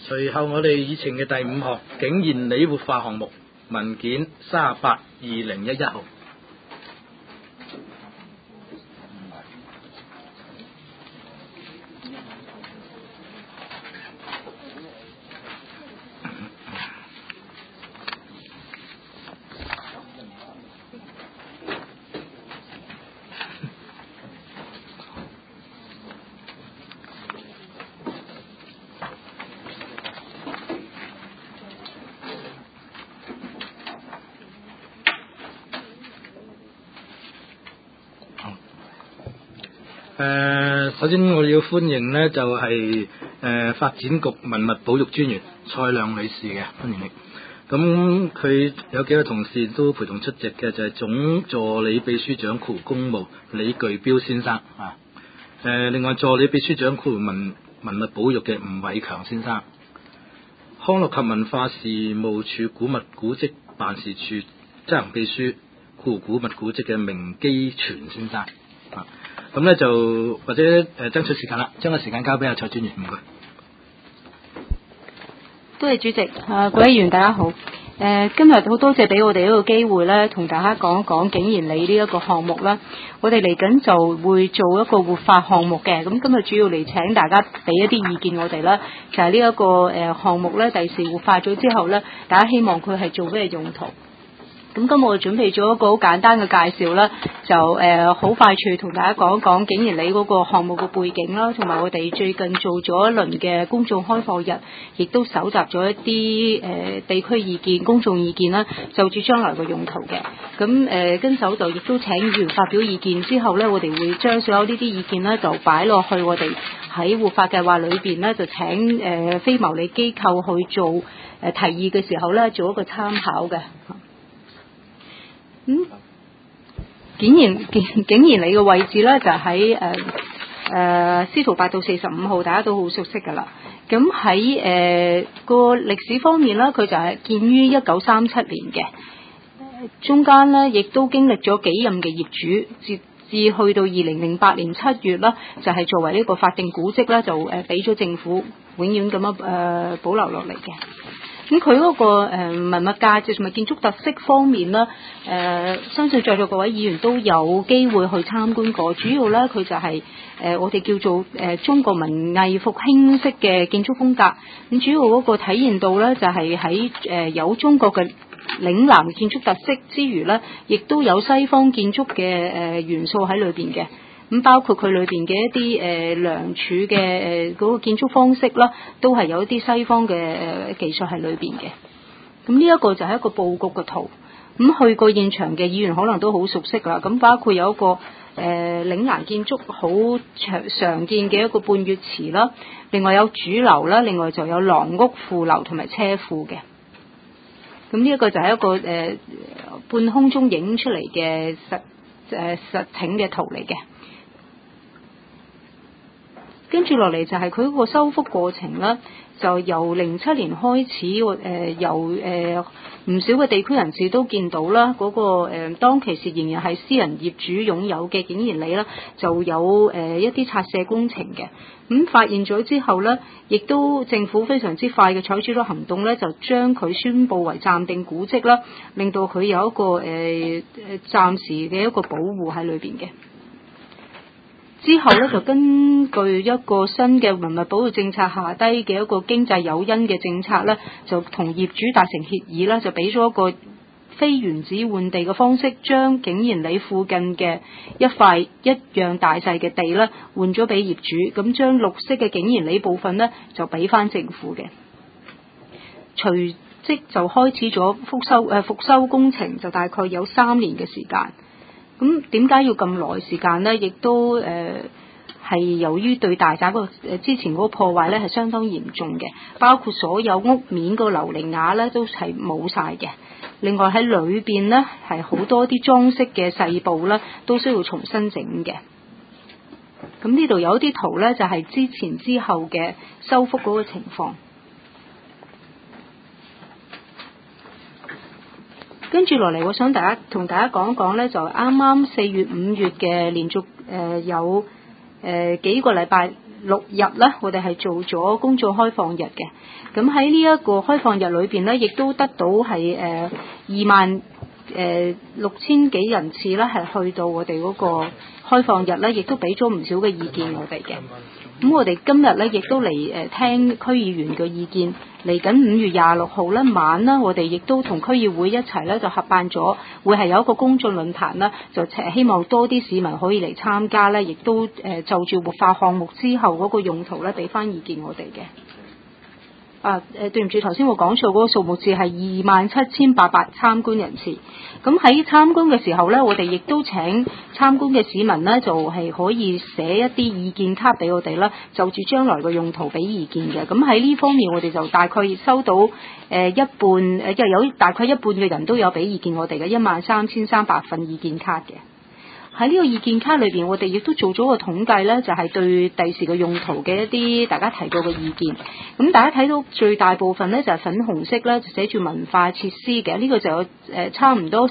隨後我哋議程嘅第5項景賢里活化項目文件38/2011號。首先我哋要歡迎呢，就係發展局文物保育專員蔡亮女士嘅，歡迎你。咁佢有幾個同事都陪同出席嘅，就係總助理秘書長括弧公務李巨標先生啊。另外助理秘書長括弧文物保育嘅吳偉強先生，康樂及文化事務處古物古蹟辦事處執行秘書括弧古物古蹟嘅明基全先生啊。咁咧就或者爭取時間啦，將個時間交俾阿蔡專員，唔該。 多謝主席，各位議員大家好。今日好多謝俾我哋呢個機會咧，同大家講一講景賢里呢一個項目啦。我哋嚟緊就會做一個活化項目嘅，咁今日主要嚟請大家俾一啲意見我哋啦，就係呢一個項目咧，第時活化咗之後咧，大家希望佢係做咩用途？咁今日我準備咗一個好簡單嘅介紹啦，就好快脆同大家講一講景賢里嗰個項目嘅背景啦，同埋我哋最近做咗一輪嘅公眾開放日，亦都搜集咗一啲地區意見、公眾意見啦，就住將來嘅用途嘅。咁跟手就亦都請議員發表意見之後呢，我哋會將所有呢啲意見呢就擺落去我哋喺活化計劃裏邊呢，就請非牟利機構去做提議嘅時候呢，做一個參考嘅。景賢里嘅位置咧就喺司徒八道45號，大家都好熟悉噶啦。咁喺個歷史方面咧，佢就係建於1937年嘅，中間咧亦都經歷咗幾任嘅業主，至去到2008年7月啦，就係作為呢個法定古蹟咧，就俾咗政府永遠咁樣保留落嚟嘅。咁佢嗰個文物價值同埋建築特色方面呢，相信在座各位議員都有機會去參觀過。主要呢，佢就係我哋叫做中國文藝復興式嘅建築風格。咁主要嗰個體現到呢，就係喺有中國嘅嶺南建築特色之餘呢，亦都有西方建築嘅元素喺裏邊嘅。咁包括佢裏邊嘅一啲梁柱嘅嗰個建築方式啦，都係有一啲西方嘅技術喺裏邊嘅。咁呢一個就係一個佈局嘅圖。咁去過現場嘅議員可能都好熟悉啦。咁包括有一個嶺南建築好常見嘅一個半月池啦，另外有主樓啦，另外就有廊屋、副樓同埋車庫嘅。咁呢一個就係一個半空中影出嚟嘅實景嘅圖嚟嘅。跟住落嚟就係佢嗰個修復過程啦，就由07年開始，由唔少嘅地區人士都見到啦，嗰個當其時仍然係私人業主擁有嘅景賢里啦，就有一啲拆卸工程嘅。咁發現咗之後呢，亦都政府非常之快嘅採取咗行動呢，就將佢宣佈為暫定古蹟啦，令到佢有一個暫時嘅一個保護喺裏邊嘅。之後咧就根據一個新嘅文物保護政策下低嘅一個經濟誘因嘅政策咧，就同業主達成協議啦，就俾咗一個非原址換地嘅方式，將景賢里附近嘅一塊一樣大細嘅地咧換咗俾業主，咁將綠色嘅景賢里部分咧就俾翻政府嘅。隨即就開始咗復修工程，就大概有3年嘅時間。咁點解要咁耐時間呢？亦都係由於對大宅之前嗰個破壞咧係相當嚴重嘅，包括所有屋面個琉璃瓦咧都係冇晒嘅。另外喺裏邊呢，係好多啲裝飾嘅細部咧都需要重新整嘅。咁呢度有一啲圖咧就係之前之後嘅修復嗰個情況。跟住落嚟，我想同大家講一講咧，就啱啱4月、5月嘅連續有幾個禮拜 6日咧，我哋係做咗公眾開放日嘅。咁喺呢一個開放日裏邊咧，亦都得到係26000幾人次咧，係去到我哋嗰個開放日咧，亦都俾咗唔少嘅意見我哋嘅。咁我哋今日咧亦都嚟聽區議員嘅意見。嚟緊5月26號咧晚啦，我哋亦都同區議會一齊咧就合辦咗，會係有一個公眾論壇啦，就希望多啲市民可以嚟參加咧，亦都就住活化項目之後嗰個用途咧，俾翻意見我哋嘅。對唔住，頭先我講錯嗰個數目字係27800參觀人次。咁喺參觀嘅時候呢，我哋亦都請參觀嘅市民呢，就係可以寫一啲意見卡俾我哋啦，就住將來嘅用途俾意見嘅。咁喺呢方面，我哋就大概收到一半，有大概一半嘅人都有俾意見我哋嘅13300份意見卡嘅。喺呢個意見卡裏邊，我哋亦都做咗個統計呢，就係對第時嘅用途嘅一啲大家提過嘅意見。咁大家睇到最大部分呢，就係粉紅色呢，就寫住文化設施嘅，呢個就有差唔多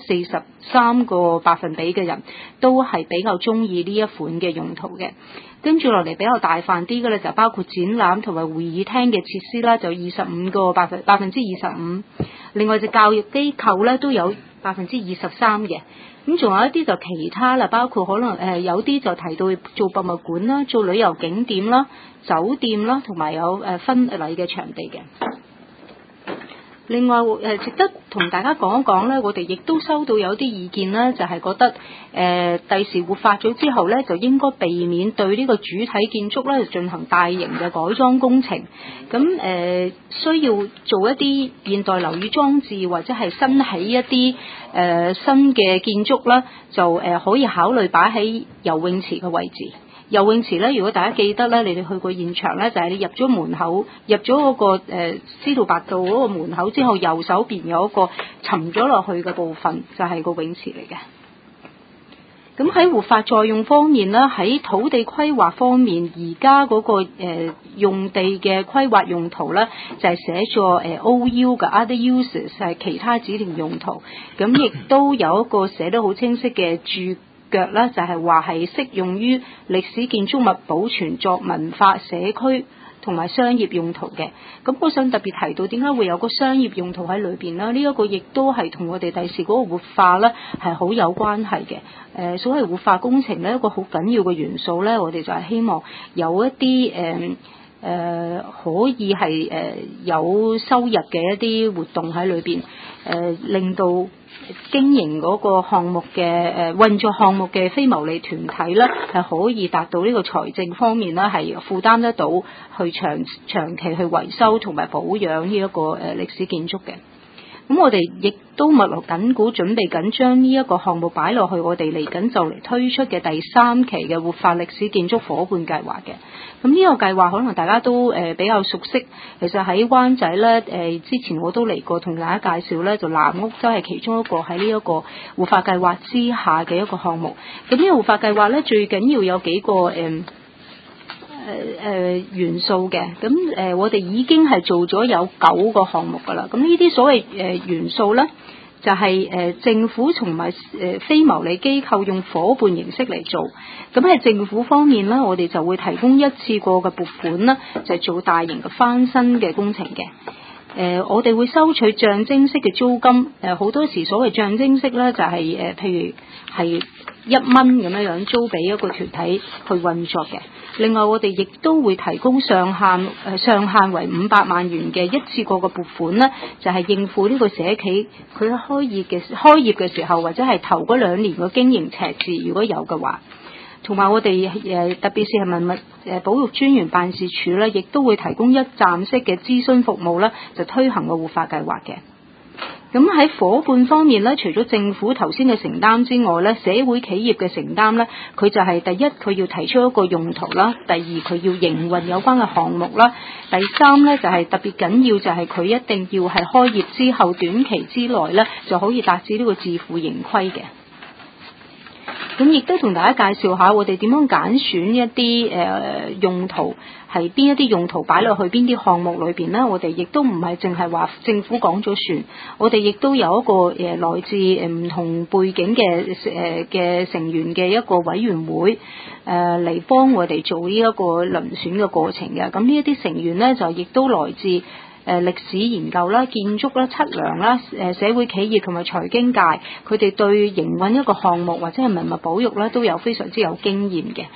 43個百分比嘅人都係比較中意呢一款嘅用途嘅。跟住落嚟比較大範啲嘅呢，就包括展覽同埋會議廳嘅設施啦，就25個百分之25。另外就教育機構呢，都有23%嘅。咁仲有一啲就其他啦，包括可能有啲就提到做博物館啦、做旅遊景點啦、酒店啦，同埋有婚禮嘅場地嘅。另外值得同大家講一講呢，我哋亦都收到有啲意見呢，就係覺得第時活化咗之後呢，就應該避免對呢個主體建築呢進行大型嘅改裝工程。咁需要做一啲現代樓宇裝置或者係新起一啲新嘅建築啦，就可以考慮擺喺游泳池嘅位置。游泳池咧，如果大家記得咧，你哋去過現場咧，就係你入咗門口，入咗嗰個司徒拔道嗰個門口之後，右手邊有一個沉咗落去嘅部分，就係個泳池嚟嘅。咁喺活化再用方面咧，喺土地規劃方面，而家嗰個用地嘅規劃用途咧，就係寫咗OU 嘅 other uses 係其他指定用途。咁亦都有一個寫得好清晰嘅注腳咧，就係話係適用於歷史建築物保存作文化社區同埋商業用途嘅。咁我想特別提到點解會有個商業用途喺裏邊啦？呢一個亦都係同我哋第時嗰個活化咧係好有關係嘅。所謂活化工程咧，一個好緊要嘅元素咧，我哋就係希望有一啲可以係有收入嘅一啲活動喺裏邊，令到經營嗰個項目嘅運作項目嘅非牟利團體咧，係可以達到呢個財政方面咧，係負擔得到去長期去維修同埋保養呢一個歷史建築嘅。咁我哋亦都密鑼緊鼓準備緊將呢一個項目擺落去我哋嚟緊就嚟推出嘅第3期嘅活化歷史建築伙伴計劃嘅。咁呢個計劃可能大家都比較熟悉，其實喺灣仔咧之前我都嚟過同大家介紹咧，就藍屋都係其中一個喺呢一個活化計劃之下嘅一個項目。咁呢個活化計劃咧最緊要有幾個元素嘅。咁我哋已經係做咗有9個項目噶啦。咁呢啲所謂元素咧，就係政府同埋非牟利機構用伙伴形式嚟做。咁喺政府方面呢，我哋就會提供一次過嘅撥款啦，就係做大型嘅翻新嘅工程嘅。我哋會收取象徵式嘅租金。好多時所謂象徵式咧，就係譬如係1蚊咁樣租俾一個團體去運作嘅。另外，我哋亦都會提供上限為500萬元嘅一次過嘅撥款呢，就係應付呢個社企佢開業嘅時候，或者係頭嗰2年嘅經營赤字，如果有嘅話。同埋我哋特別是係文物保育專員辦事處咧，亦都會提供一站式嘅諮詢服務啦，就推行個活化計劃嘅。咁喺伙伴方面咧，除咗政府頭先嘅承擔之外咧，社會企業嘅承擔咧，佢就係第一，佢要提出一個用途啦；第二，佢要營運有關嘅項目啦；第三咧，就係特別緊要，就係佢一定要係開業之後短期之內咧，就可以達至呢個自負盈虧嘅。 咁亦都同大家介紹下我哋點樣揀選一啲用途，係邊一啲用途擺落去邊啲項目裏邊咧？我哋亦都唔係淨係話政府講咗算，我哋亦都有一個來自唔同背景嘅成員嘅一個委員會嚟幫我哋做呢一個遴選嘅過程嘅。咁呢一啲成員咧就亦都來自歷史研究啦、建築啦、測量啦、社會企業同埋財經界，佢哋對營運一個項目或者係文物保育咧都有非常之有經驗嘅。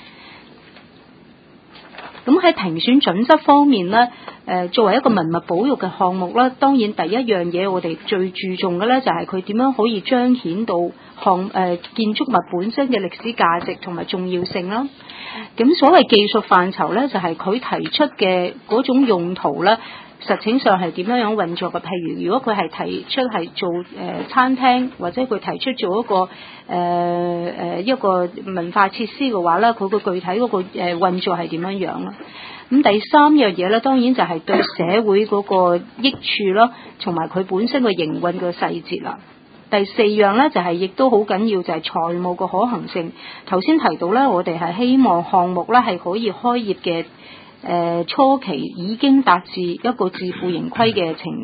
咁喺評選準則方面咧，作為一個文物保育嘅項目咧，當然第一樣嘢我哋最注重嘅咧就係佢點樣可以彰顯到建築物本身嘅歷史價值同埋重要性啦。咁所謂技術範疇咧，就係佢提出嘅嗰種用途咧，實情上係點樣運作嘅？譬如如果佢係提出係做餐廳，或者佢提出做一個文化設施嘅話咧，佢個具體嗰個運作係點樣樣啦？咁第三樣嘢咧，當然就係對社會嗰個益處啦，同埋佢本身嘅營運嘅細節啦。第四樣咧就係亦都好緊要，就係財務嘅可行性。頭先提到咧，我哋係希望項目咧係可以開業嘅初期已經達至一個自負盈虧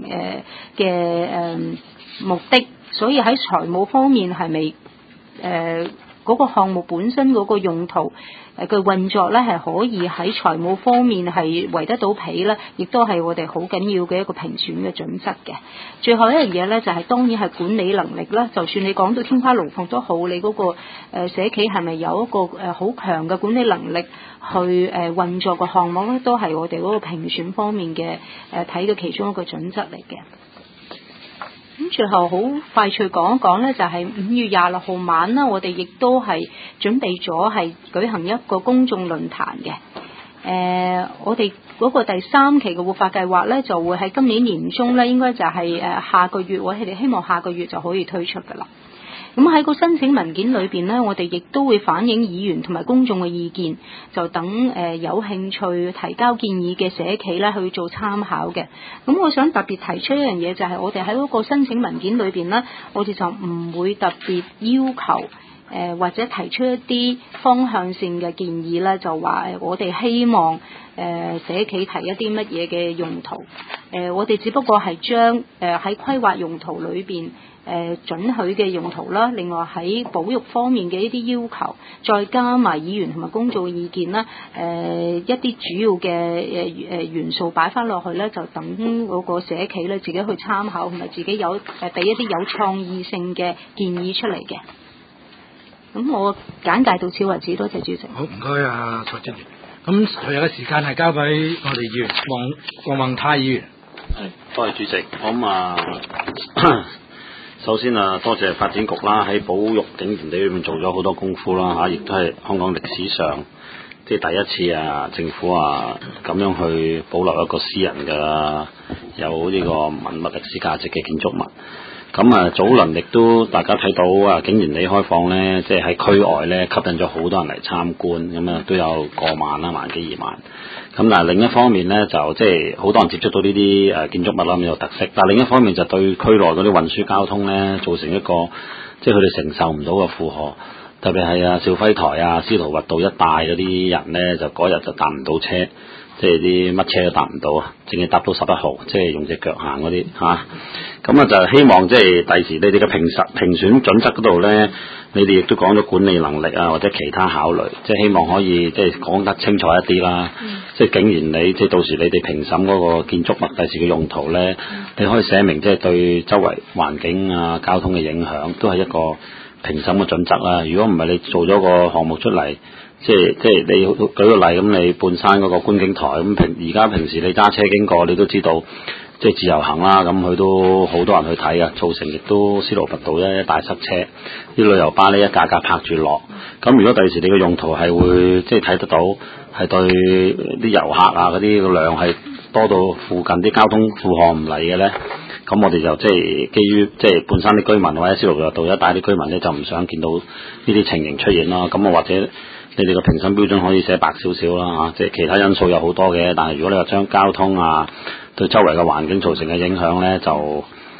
嘅目的，所以喺財務方面係咪嗰個項目本身嗰個用途嘅運作咧係可以喺財務方面係圍得到皮咧，亦都係我哋好緊要嘅一個評選嘅準則嘅。最後一樣嘢咧就係當然係管理能力啦。就算你講到天花龍鳳都好，你嗰個社企係咪有一個好強嘅管理能力去運作個項目咧，都係我哋嗰個評選方面嘅睇嘅其中一個準則嚟嘅。咁最後好快脆講一講咧，就係5月26號晚啦，我哋亦都係準備咗係舉行一個公眾論壇嘅。我哋嗰個第3期嘅活化計劃咧，就會喺今年年中咧，應該就係下個月，我哋希望下個月就可以推出噶啦。咁喺個申請文件裏邊呢，我哋亦都會反映議員同埋公眾嘅意見，就等有興趣提交建議嘅社企咧去做參考嘅。咁我想特別提出一樣嘢，就係我哋喺嗰個申請文件裏邊呢，我哋就唔會特別要求或者提出一啲方向性嘅建議咧，就話我哋希望社企提一啲乜嘢嘅用途。我哋只不過係將喺規劃用途裏邊准許嘅用途啦，另外喺保育方面嘅一啲要求，再加埋議員同埋公眾嘅意見啦，一啲主要嘅元素擺翻落去咧，就等嗰個社企咧自己去參考，同埋自己俾一啲有創意性嘅建議出嚟嘅。咁我簡介到此為止，多謝主席。 好，唔該啊，蔡職員。咁隨日嘅時間係交俾我哋議員黃宏泰議員。 係，多謝主席。首先多謝發展局啦，喺保育景賢地裏面做咗好多功夫啦嚇，亦都係香港歷史上即係第一次政府咁樣去保留一個私人嘅有呢個文物歷史價值嘅建築物。咁早輪亦都大家睇到景賢地開放咧，即係喺區外咧吸引咗好多人嚟參觀，咁都有過萬啦，萬幾2萬。咁但係另一方面咧，就即係好多人接觸到呢啲建築物啦，咁有特色。但係另一方面就對區內嗰啲運輸交通咧，造成一個即係佢哋承受唔到嘅負荷。特別係肇輝台司徒拔道一帶嗰啲人咧，就嗰日就搭唔到車。即係啲乜車都搭唔到淨係搭到11號，即係用隻腳行嗰啲嚇。咁就希望即係第時你哋嘅評選準則嗰度咧，你哋亦都講咗管理能力或者其他考慮，即係希望可以即係講得清楚一啲啦。即係竟然你即係到時你哋評審嗰個建築物第時嘅用途咧，你可以寫明即係對周圍環境交通嘅影響，都係一個評審嘅準則啦。如果唔係你做咗個項目出嚟，即係你舉個例咁，你半山嗰個觀景台咁而家平時你揸車經過，你都知道即係自由行啦，咁佢都好多人去睇造成亦都司徒拔道一大塞車，啲旅遊巴呢一架架泊住落。咁如果第時你嘅用途係會即係睇得到係對啲遊客嗰啲量係多到附近啲交通負荷唔嚟嘅咧，咁我哋就即係基於即係半山啲居民或者司徒拔道一帶啲居民咧，就唔想見到呢啲情形出現啦。咁我或者你哋個評審標準可以寫白少少啦，即係其他因素有好多嘅，但係如果你話將交通對周圍嘅環境造成嘅影響咧，就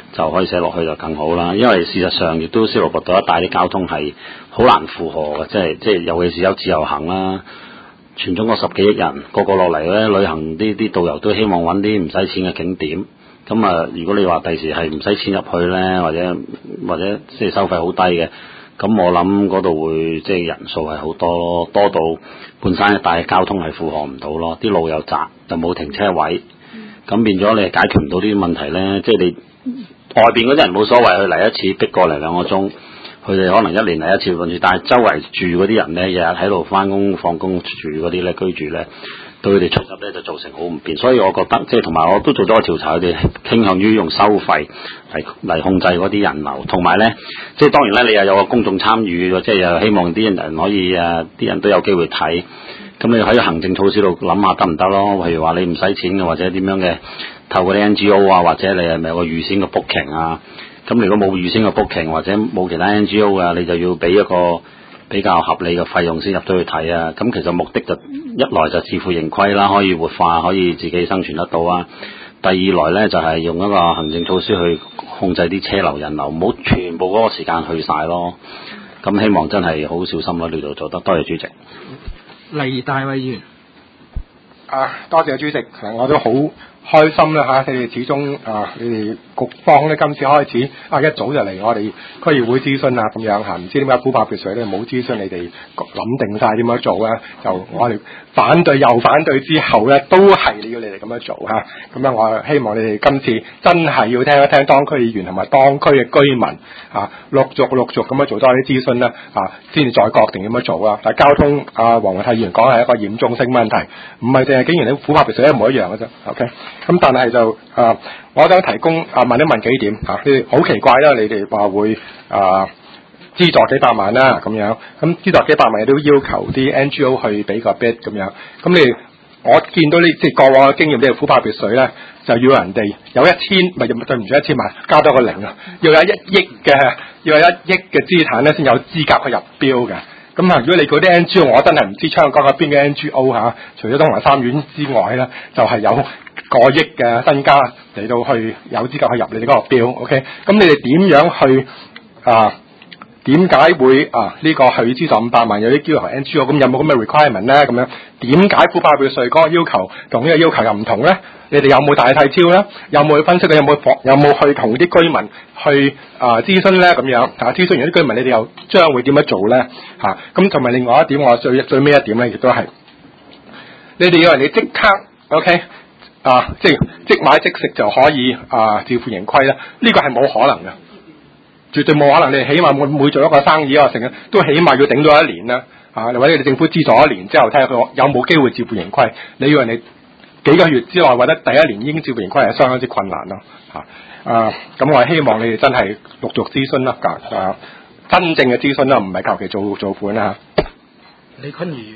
就可以寫落去就更好啦。因為事實上亦都司徒拔道一帶啲交通係好難負荷嘅，即係尤其是有自由行啦，全中國10幾億人個個落嚟咧旅行，啲導遊都希望揾啲唔使錢嘅景點。咁啊，如果你話第時係唔使錢入去咧，或者即係收費好低嘅，咁我諗嗰度會即係人數係好多咯，多到半山一帶嘅交通係負荷唔到咯，啲路又窄，就冇停車位，咁變咗你係解決唔到呢啲問題咧。即係你外邊嗰啲人冇所謂，佢嚟一次逼過嚟2個鐘，佢哋可能1年嚟一次半次，但係周圍住嗰啲人咧，日日喺度翻工放工住嗰啲咧，居住咧，對佢哋出入咧就造成好唔便。所以我覺得即係同埋我都做咗個調查，佢哋傾向於用收費嚟控制嗰啲人流，同埋咧即係當然咧，你又有個公眾參與，即係又希望啲人可以啲人都有機會睇。咁你喺行政措施度諗下得唔得咯？譬如話你唔使錢嘅，或者點樣嘅，透過啲 NGO 啊，或者你係咪有個預先嘅 booking 啊？咁如果冇預先嘅 booking 或者冇其他 NGO 啊，你就要俾一個比較合理嘅費用先入到去睇啊。咁其實目的就一來就自負盈虧啦，可以活化，可以自己生存得到啊。第二來咧就係用一個行政措施去控制啲車流人流，唔好全部嗰個時間去晒咯。咁希望真係好小心咯，呢度做得。多謝主席。 黎大偉議員。 多謝主席，我都好開心啦嚇！你哋始終你哋局方咧今次開始一早就嚟我哋區議會諮詢啊咁樣嚇，唔知點解虎豹別墅咧冇諮詢你哋諗定晒點樣做啊？就我哋反對又反對之後咧，都係要你哋咁樣做嚇。咁樣我希望你哋今次真係要聽一聽當區議員同埋當區嘅居民陸續咁樣做多啲諮詢啦先至再決定點樣做啊！但係交通黃宏泰議員講係一個嚴重性問題，唔係淨係竟然你虎豹別墅一模一樣嘅啫。OK。咁但係就我想提供問一問幾點你哋好奇怪啦！你哋話會資助幾百萬啦咁樣，咁資助幾百萬都要求啲 NGO 去俾個 bid 咁樣，咁我見到即係過往嘅經驗，你哋虎豹別墅咧就要人哋有對唔住1000萬加多個0啊，要有1億嘅資產咧先有資格去入標嘅。咁如果你嗰啲 NGO， 我真係唔知香港有邊嘅 NGO 除咗東華三院之外咧，就係有過億嘅身家嚟到去有資格去入你哋嗰個標 ，OK？ 咁你哋點樣去點解會呢個去資助500萬有啲要求 NGO？ 咁有冇咁嘅 requirement 咧？咁樣點解虎豹別墅嗰個要求同呢個要求又唔同咧？你哋有冇大細超咧？有冇去分析？有冇去同啲居民去諮詢咧？咁樣諮詢完啲居民，你哋又將會點樣做咧？咁同埋另外一點，我最尾一點咧，亦都係你哋以為你即刻 OK 即買即食就可以自負盈虧咧？呢個係冇可能嘅。絕對冇可能，你起碼每做一個生意成日都起碼要頂到1年啦，或者你政府資助1年之後睇下佢有冇機會自負盈虧。你以為你幾個月之內或者第1年已經自負盈虧係相當之困難咯，咁我係希望你哋真係陸續諮詢啦，真正嘅諮詢啦，唔係求其做款啦。 李坤儀，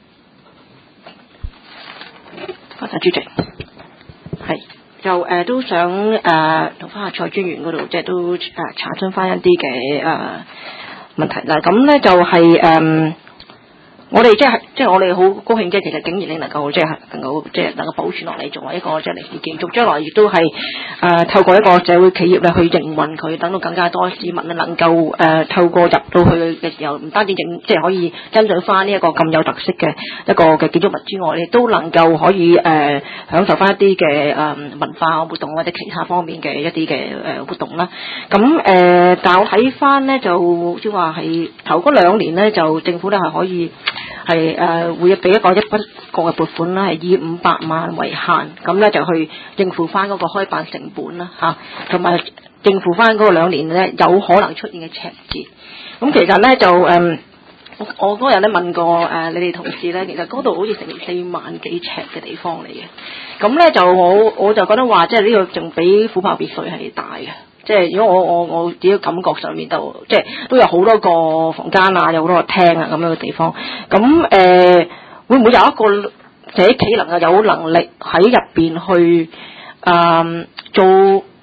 多謝主席，係。就都想同翻阿蔡專員嗰度，即係都查詢翻一啲嘅問題啦。咁咧就係我哋即係我哋好高興，即係其實竟然你能夠能夠保存落嚟，作為一個即係歷史建築，將來亦都係透過一個社會企業咧去營運佢，等到更加多市民咧能夠透過入到去嘅時候，唔單止即係可以欣賞翻呢一個咁有特色嘅一個嘅建築物之外，亦都能夠可以享受翻一啲嘅文化活動或者其他方面嘅一啲嘅活動啦。咁但我睇翻咧就即係話係頭嗰2年咧，就政府咧係可以。會俾一筆過嘅撥款啦，係以500萬為限，咁咧就去應付翻嗰個開辦成本啦，同埋應付翻嗰個2年咧有可能出現嘅赤字。咁其實咧就我嗰日咧問過你哋同事咧，其實嗰度好似成4萬幾尺嘅地方嚟嘅，咁咧就我就覺得話，即係呢個仲比虎豹別墅係大嘅。即係如果我自己感覺上面就即係都有好多個房間啊，有好多個廳啊咁樣嘅地方。咁會唔會有一個社企能夠有能力喺入邊去做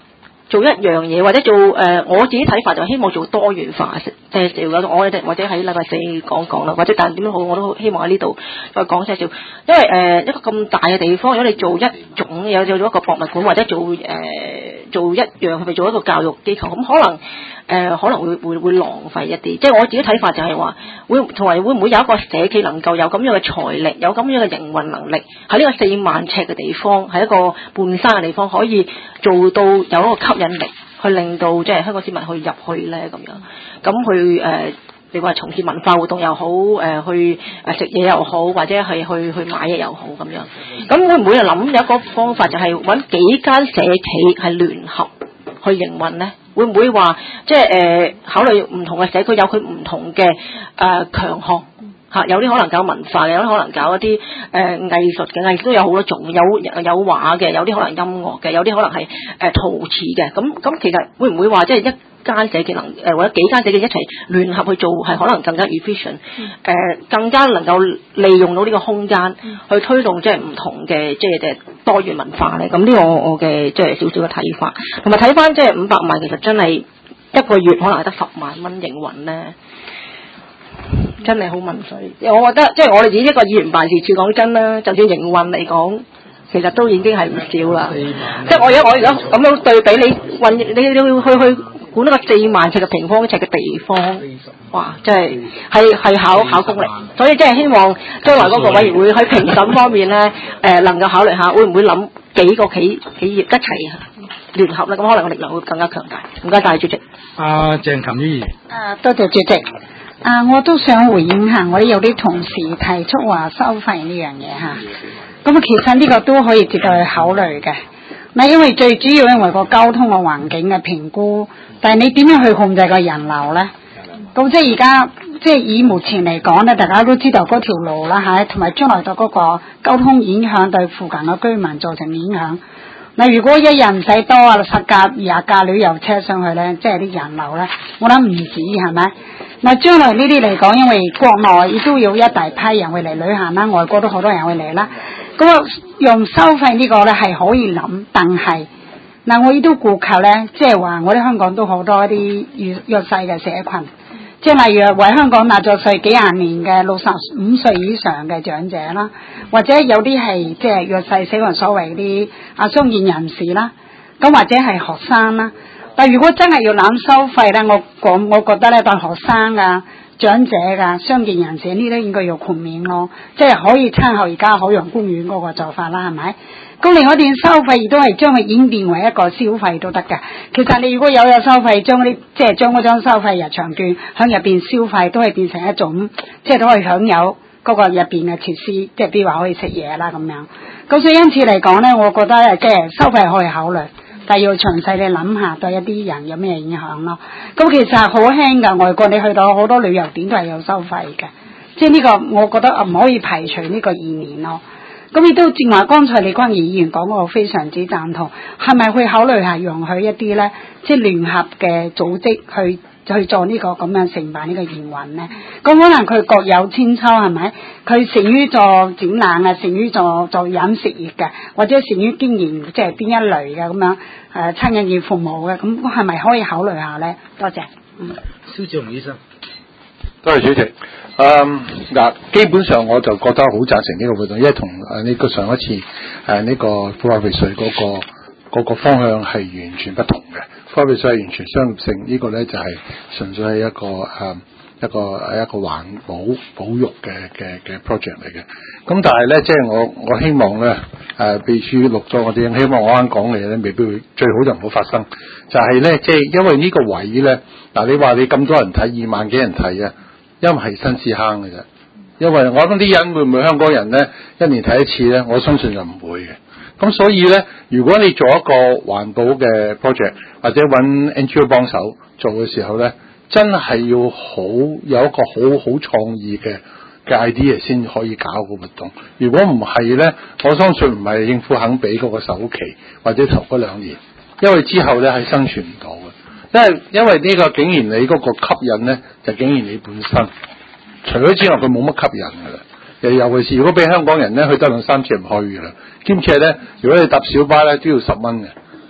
做一樣嘢，或者做我自己睇法就希望做多元化，即係我或者喺禮拜四講啦，或者但點都好，我都希望喺呢度再講些少，因為一個咁大嘅地方，如果你做一種有做咗一個博物館，或者做一樣去做一個教育機構，咁可能會浪費一啲。即係我自己睇法就係話，同埋會唔會有一個社企能夠有咁樣嘅財力，有咁樣嘅營運能力，喺呢個4萬尺嘅地方，係一個半山嘅地方，可以做到有一個吸引力，去令到即係香港市民去入去咧咁樣。咁去你話從事文化活動又好，去食嘢又好，或者係去買嘢又好咁樣。咁會唔會諗有一個方法，就係揾幾間社企係聯合去營運咧？會唔會話即係考慮唔同嘅社區有佢唔同嘅強項嚇？有啲可能搞文化嘅，有啲可能搞一啲藝術嘅，藝術都有好多種，有畫嘅，有啲可能音樂嘅，有啲可能係陶瓷嘅。咁其實會唔會話即係一間社企或者幾間社企一齊聯合去做，係可能更加 efficient，更加能夠利用到呢個空間去推動即係唔同嘅即係多元文化咧？咁呢個我嘅即係少少嘅睇法，同埋睇翻即係500萬，其實真係一個月可能係得10萬蚊營運咧，真係好問水。我覺得即係我哋自己一個議員辦事處，講真啦，就算營運嚟講，其實都已經係唔少啦。即係我而家咁樣對比你要去管一個4萬尺嘅平方尺嘅地方，哇！真係考功力，所以即係希望將來嗰個委員會喺評審方面咧，能夠考慮下，會唔會諗幾個企業一齊聯合咧？咁可能個力量會更加強大。唔該晒，主席。 鄭琴議員。 多謝主席。我都想回應下，我哋有啲同事提出話收費呢樣嘢嚇。咁其實呢個都可以值得去考慮嘅。因為最主要因為個交通嘅環境嘅評估，但係你點樣去控制個人流咧？咁即係而家即係以目前嚟講咧，大家都知道嗰條路啦嚇，同埋將來到嗰個交通影響對附近嘅居民造成影響。如果一日唔使多10架20架旅遊車上去咧，即係啲人流咧，我諗唔止係咪？將來呢啲嚟講，因為國內亦都有一大批人會嚟旅行啦，外國都好多人會嚟啦。咁用收費呢個咧係可以諗，但係我亦都顧及咧，即係話我哋香港都好多啲弱勢嘅社群，即係例如為香港納咗稅幾廿年嘅65歲以上嘅長者啦，或者有啲係即係弱勢社群所謂啲傷健人士啦，咁或者係學生啦。但如果真係要諗收費咧，我覺得咧，對學生啊、長者啊、傷健人士呢啲應該要豁免咯，即係可以參考而家海洋公園嗰個做法啦，係咪？咁另外一段收費亦都係將佢演變為一個消費都得㗎。其實你如果有收費，將嗰張收費入場券響入邊消費，都係變成一種，即係都可以享有嗰個入邊嘅設施，即係比如話可以食嘢啦咁樣。咁所以因此嚟講咧，我覺得即係收費可以考慮。但係要詳細你諗下對一啲人有咩影響咯。咁其實好輕㗎，外國你去到好多旅遊點都係有收費嘅，即係呢個我覺得唔可以排除呢個意念咯。咁亦都正話剛才李光儀議員講過，我非常之贊同，係咪會考慮下容許一啲咧，即係聯合嘅組織去做呢個咁樣承辦呢個營運咧？咁可能佢各有千秋係咪？佢善於做展覽啊，善於做飲食業嘅，或者善於經營即係邊一類嘅咁樣餐飲業服務嘅，咁係咪可以考慮下咧？多謝。 蕭志雄醫生。 多謝主席。基本上我就覺得好贊成呢個活動，因為同呢個上一次呢個付費稅嗰個方向係完全不同嘅。付費稅係完全商業性，呢個咧就係純粹係一個環保育嘅 project 嚟嘅。咁但係咧，即係我希望咧秘書錄咗我啲，希望我啱講嘅嘢咧，未必會最好就唔好發生。就係咧，即係因為呢個位咧，你話你咁多人睇2萬幾人睇啊，因為係新屎坑嘅啫。因為我諗啲人會唔會香港人咧1年睇一次咧？我相信就唔會嘅。咁所以咧，如果你做一個環保嘅 project 或者揾 NGO 幫手做嘅時候咧，真係要有一個好創意嘅 idea 先可以搞個活動。如果唔係咧，我相信唔係政府肯俾嗰個首期或者頭嗰2年，因為之後咧係生存唔到嘅。因為呢個竟然你嗰個吸引咧，就竟然你本身除咗之外，佢冇乜吸引㗎啦。尤其是如果俾香港人咧，去得2-3次唔去㗎啦。兼且咧，如果你搭小巴咧，都要10蚊嘅。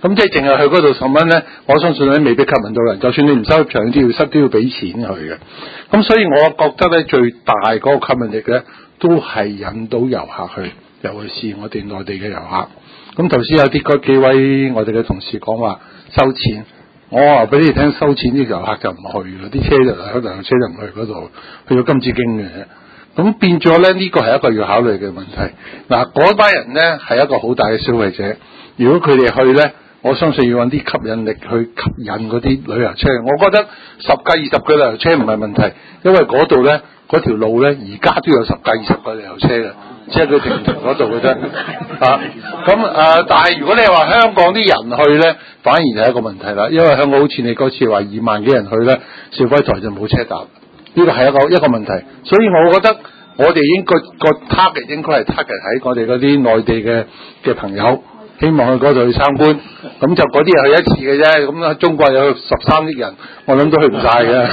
咁即係淨係去嗰度10蚊咧，我相信咧未必吸引到人。就算你唔收入場都要俾錢去嘅。咁所以我覺得咧最大嗰個吸引力咧，都係引到遊客去，尤其是我哋內地嘅遊客。咁頭先有嗰幾位我哋嘅同事講話收錢，我話俾你哋聽，收錢啲遊客就唔去嘅，啲車就喺兩車就唔去嗰度，去咗金紫荊嘅。咁變咗咧，呢個係一個要考慮嘅問題。嗱，嗰班人咧係一個好大嘅消費者，如果佢哋去咧，我相信要揾啲吸引力去吸引嗰啲旅遊車。我覺得10架20架旅遊車唔係問題，因為嗰度咧嗰條路咧而家都有10架20架旅遊車嘅，即係佢停嗰度嘅啫。但係如果你話香港啲人去咧，反而係一個問題啦，因為香港好似你嗰次話2萬幾人去咧，肇輝台就冇車搭。呢個係一個問題，所以我覺得我哋應該個 target 應該係 target 喺我哋嗰啲內地嘅朋友，希望去嗰度去參觀，咁就嗰啲係去一次嘅啫。咁中國有13億人，我諗都去唔晒嘅。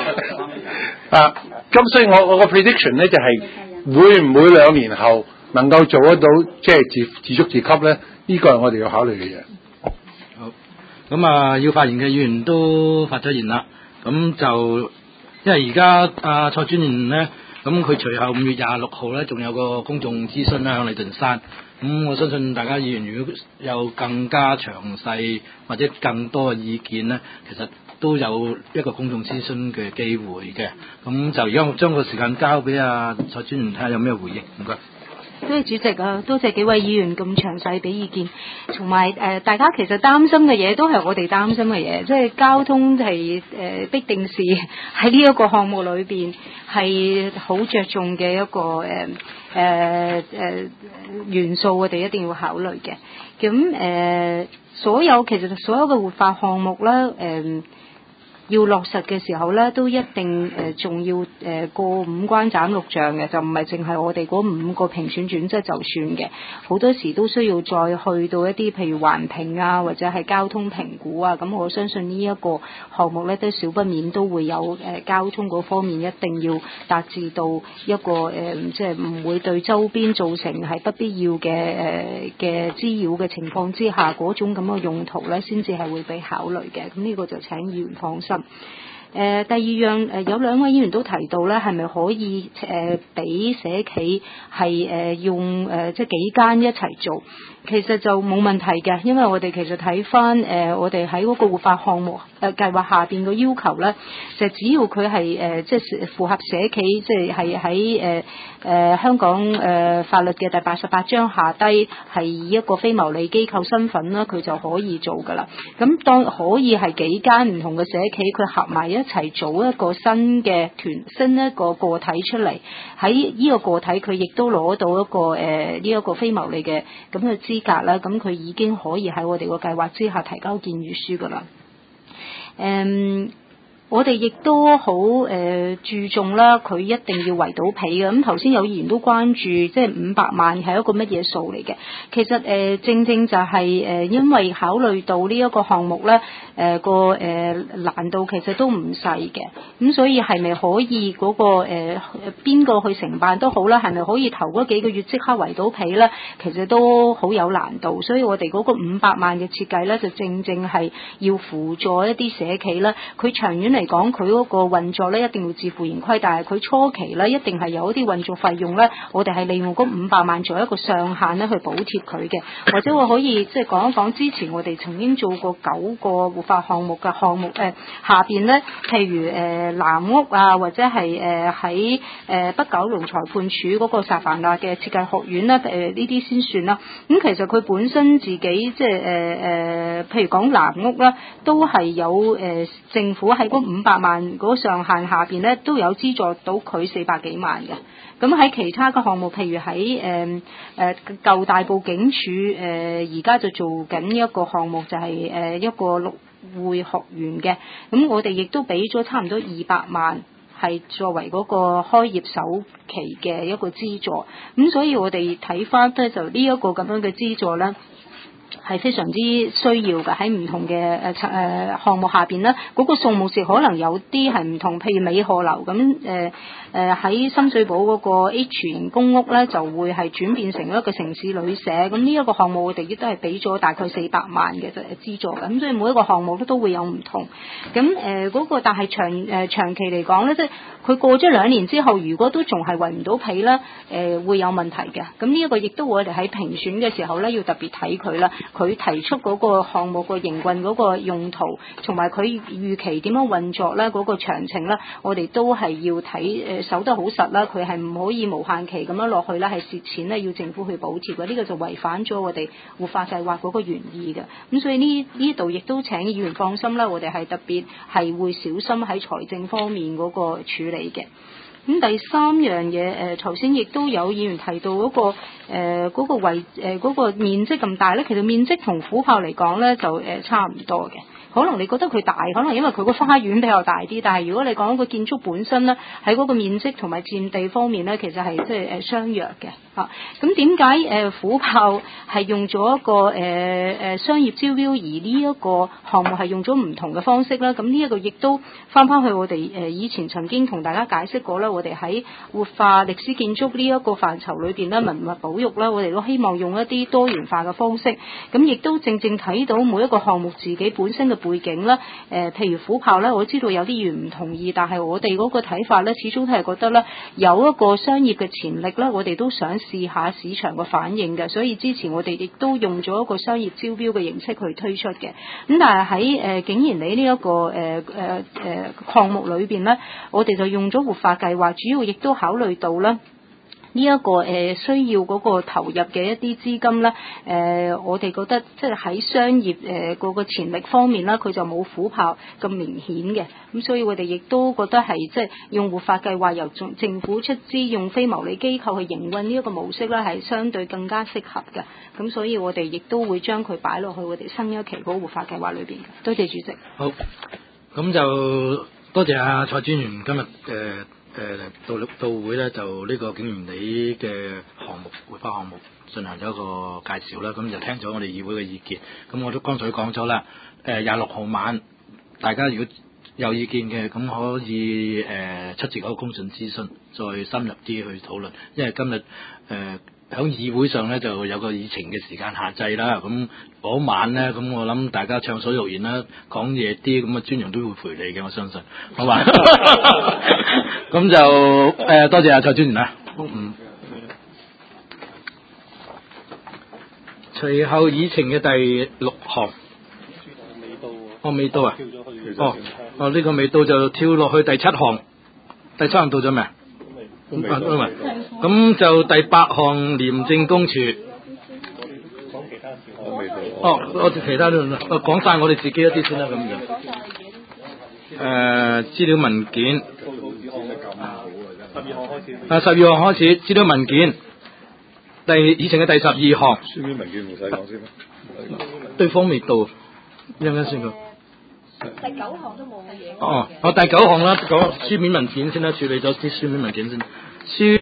咁所以我個 prediction 咧就係會唔會2年後能夠做得到即係自足自給咧？呢個係我哋要考慮嘅嘢。 好，咁要發言嘅議員都發咗言啦，咁就。因為而家蔡專員咧，咁佢隨後5月26號咧，仲有個公眾諮詢啦，響禮頓山。咁我相信大家議員如果有更加詳細或者更多嘅意見咧，其實都有一個公眾諮詢嘅機會嘅。咁就而家我將個時間交俾蔡專員睇下有咩回應。唔該。 多謝主席啊，多謝幾位議員咁詳細俾意見，同埋大家其實擔心嘅嘢都係我哋擔心嘅嘢，即係交通係必定是喺呢一個項目裏邊係好着重嘅一個元素，我哋一定要考慮嘅。咁所有嘅活化項目咧，要落實嘅時候咧，都一定仲要過5關斬6將嘅，就唔係淨係我哋嗰5個評選準則就算嘅，好多時都需要再去到一啲譬如環評啊，或者係交通評估啊。咁我相信呢一個項目咧，都少不免都會有交通嗰方面一定要達至到一個即係唔會對周邊造成係不必要嘅滋擾嘅情況之下，嗰種咁嘅用途咧，先至係會被考慮嘅。咁呢個就請議員放心。第二樣有2位議員都提到咧，係咪可以俾社企係用即係幾間一齊做？其實就冇問題嘅，因為我哋其實睇翻我哋喺嗰個活化項目計劃下邊嘅要求咧，就只要佢係即係符合社企，即係喺香港法律嘅第88章下低係以一個非牟利機構身份啦，佢就可以做噶啦。咁當可以係幾間唔同嘅社企，佢合埋一齊組一個新嘅團，新一個個體出嚟，喺呢個個體佢亦都攞到一個呢一個非牟利嘅咁嘅資格啦，咁佢已經可以喺我哋個計劃之下提交建議書噶啦。我哋亦都好注重啦，佢一定要圍到皮嘅。咁頭先有議員都關注，即係500萬係一個乜嘢數嚟嘅？其實正正就係因為考慮到呢一個項目咧，個難度其實都唔細嘅。咁所以係咪可以嗰個邊個去承辦都好啦，係咪可以頭嗰幾個月即刻圍到皮咧？其實都好有難度。所以我哋嗰個500萬嘅設計咧，就正正係要輔助一啲社企啦，佢長遠嚟講，佢嗰個運作咧一定要自負盈虧，但係佢初期咧一定係有一啲運作費用咧，我哋係利用嗰500萬做一個上限咧去補貼佢嘅，或者我可以即係講一講之前我哋曾經做過9個活化項目嘅項目下邊咧，譬如藍屋啊，或者係喺北九龍裁判處嗰個薩凡納嘅設計學院啦，呢啲先算啦。咁其實佢本身自己即係譬如講藍屋啦，都係有政府喺嗰500萬嗰上限下邊咧，都有資助到佢400幾萬嘅。咁喺其他嘅項目，譬如喺舊大埔警署而家就做緊一個項目，就係一個陸匯學園嘅。咁我哋亦都俾咗差唔多200萬，係作為嗰個開業首期嘅一個資助。咁所以我哋睇翻咧，就呢一個咁樣嘅資助咧， 係非常之需要嘅，喺唔同嘅項目下邊咧，嗰個數目字可能有啲係唔同，譬如美荷樓咁喺深水埗嗰個 H 型公屋咧，就會係轉變成一個城市旅社，咁呢一個項目我哋亦都係俾咗大概400萬嘅資助嘅，咁所以每一個項目都會有唔同，咁嗰個但係長期嚟講咧，即係佢過咗2年之後，如果都仲係圍唔到皮咧，會有問題嘅，咁呢一個亦都我哋喺評選嘅時候咧，要特別睇佢啦。佢提出嗰個項目個營運嗰個用途，同埋佢預期點樣運作咧，嗰個詳情咧，我哋都係要睇守得好實啦。佢係唔可以無限期咁樣落去啦，係蝕錢咧，要政府去補貼嘅。呢個就違反咗我哋活化計劃嗰個原意嘅。咁所以呢度亦都請議員放心啦，我哋係特別係會小心喺財政方面嗰個處理嘅。咁第3樣嘢，頭先亦都有議員提到嗰個面積咁大咧，其實面積同虎豹嚟講咧就差唔多嘅。可能你覺得佢大，可能因為佢個花園比較大啲，但係如果你講個建築本身咧，喺嗰個面積同埋佔地方面咧，其實係即係相若嘅嚇。咁點解虎豹係用咗一個商業招標，而呢一個項目係用咗唔同嘅方式咧？咁呢一個亦都翻去我哋以前曾經同大家解釋過啦，我哋喺活化歷史建築呢一個範疇裏邊咧，文物保育啦，我哋都希望用一啲多元化嘅方式，咁亦都正睇到每一個項目自己本身嘅背景啦。譬如虎豹咧，我知道有啲議員唔同意，但係我哋嗰個睇法咧，始終都係覺得咧有一個商業嘅潛力咧，我哋都想試下市場嘅反應嘅，所以之前我哋亦都用咗一個商業招標嘅形式去推出嘅。咁但係喺景賢里呢一個項目裏邊咧，我哋就用咗活化計劃，主要亦都考慮到咧。呢一個需要嗰個投入嘅一啲資金咧，我哋覺得即係喺商業嗰個潛力方面啦，佢就冇虎豹咁明顯嘅，咁所以我哋亦都覺得係即係用活化計劃由政府出資，用非牟利機構去營運呢一個模式咧，係相對更加適合嘅，咁所以我哋亦都會將佢擺落去我哋新一期嗰個活化計劃裏邊嘅。多謝主席。 好，咁就多謝阿蔡專員今日到會咧，就呢個景賢里嘅項目活化項目進行咗一個介紹啦，咁就聽咗我哋議會嘅意見，咁我都剛才講咗啦，26號晚大家如果有意見嘅，咁可以出席嗰個公眾諮詢，再深入啲去討論，因為今日喺議會上咧就有個議程嘅時間限制啦，咁嗰晚咧，咁我諗大家暢所欲言啦，講嘢啲咁嘅專員都會陪你嘅，我相信，好嘛？咁就多謝阿蔡專員啦。隨後議程嘅第6項，未到啊？呢個未到就跳落去第7項，第7項到咗未？咁就第8項廉政公署。講其他事我未到。我哋其他都講晒我哋自己一啲先啦，咁就。資料文件。12項開始，資料文件。議程嘅第12項。書面文件唔使講先啦。對方未到，一陣間先講。第9項都冇嘢。第9項啦，講書面文件先啦，處理咗啲書面文件先。書